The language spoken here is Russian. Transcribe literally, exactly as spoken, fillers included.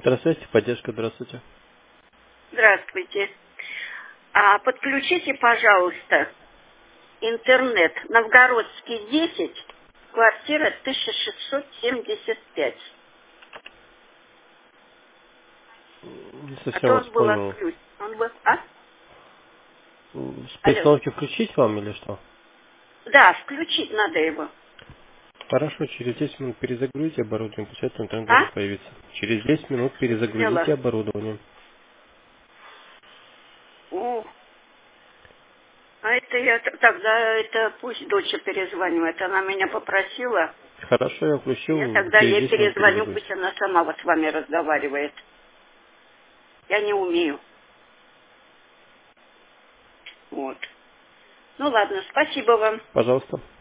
Здравствуйте, поддержка, здравствуйте. Здравствуйте. А подключите, пожалуйста, интернет. Новгородский десять, квартира тысяча шестьсот семьдесят пять. Не А совсем то вас он был понял. отключен. Он был... А? С Алло. приостановки включить вам или что? Да, включить надо его. Хорошо, через десять минут перезагрузите оборудование, после этого интернет А? должен появиться. Через десять минут Не поняла. перезагрузите оборудование. О, а это я... т- Тогда это пусть дочь перезванивает. Она меня попросила. Хорошо, я Я включил, тогда через ей десять минут перезвоню, перезагрузите. пусть она сама вот с вами разговаривает. Я не умею. Вот. Ну ладно, спасибо вам. Пожалуйста.